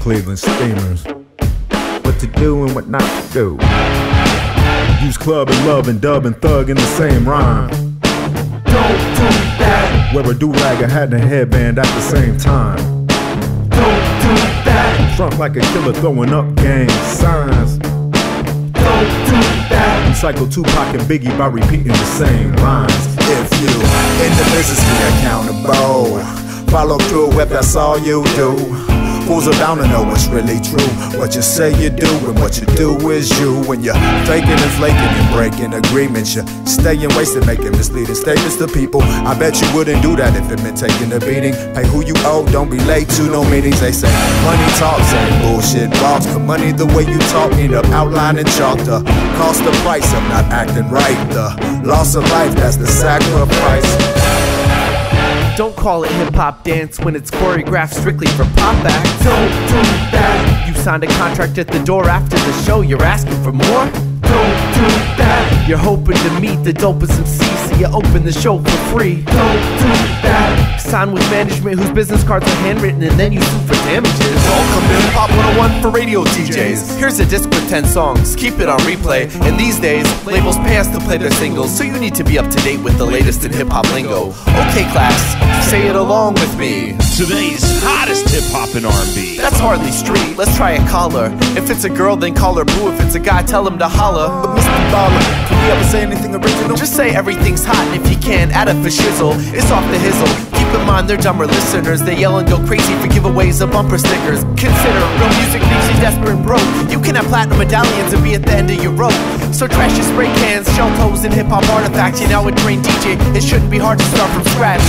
Cleveland Steamers. What to do and what not to do. Use club and love and dub and thug in the same rhyme. Don't do that. Wear a do-rag, a hat and a headband at the same time. Don't do that. Front like a killer throwing up gang signs. Don't do that. Recycle Tupac and Biggie by repeating the same lines. If you in the business, be accountable. Follow through if that's all you do. Fools are bound to know what's really true. What you say you do and what you do is you. When you're faking and flaking and breaking agreements, you're staying wasted, making misleading statements to people. I bet you wouldn't do that if it meant taking a beating. Pay who you owe, don't be late to no meetings. They say money talks and bullshit walks. Cause money the way you talk, end up outlining chalk. The cost the price of not acting right. The loss of life, that's the sacrifice. Don't call it hip-hop dance when it's choreographed strictly for pop acts. Don't do that. You signed a contract at the door after the show, you're asking for more? Don't do that. You're hoping to meet the dopest MC, so you open the show for free. Don't do that. Sign with management whose business cards are handwritten and then you sue for damages. Welcome to Hip Hop 101 for radio DJs. Here's a disc with 10 songs, keep it on replay. And these days, labels pay us to play their singles, so you need to be up to date with the latest in hip-hop lingo. Okay class, say it along with me. Today's hottest hip-hop and R&B. That's hardly street, let's try a caller. If it's a girl, then call her boo. If it's a guy, tell him to holla. But Mr. Baller, can we ever say anything original? Just say everything's hot, and if you can, add a for shizzle. It's off the hizzle. Keep in mind they're dumber listeners. They yell and go crazy for giveaways of bumper stickers. Consider real music leaves you desperate and broke. You can have platinum medallions and be at the end of your rope. So trash your spray cans, shell toes, and hip-hop artifacts. You're now a trained DJ, it shouldn't be hard to start from scratch.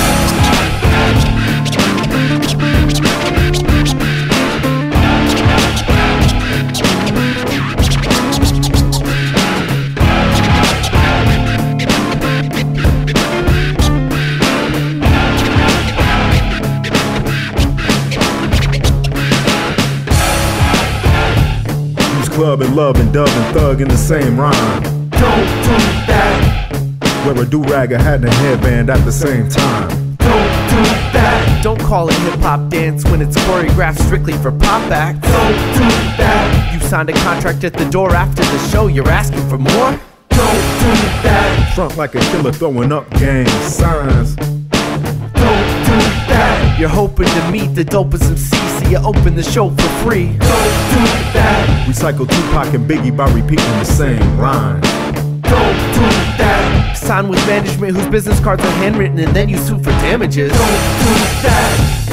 Club and love and dub and thug in the same rhyme. Don't do that. Wear a do-rag, a hat and a headband at the same time. Don't do that. Don't call it hip-hop dance when it's choreographed strictly for pop acts. Don't do that. You signed a contract at the door after the show, you're asking for more? Don't do that. Front like a killer throwing up gang signs. Don't do that. You're hoping to meet the dopest MC, so you open the show for free. Don't do that. Recycle Tupac and Biggie by repeating the same lines. Don't do that. Sign with management whose business cards are handwritten and then you sue for damages. Don't do that.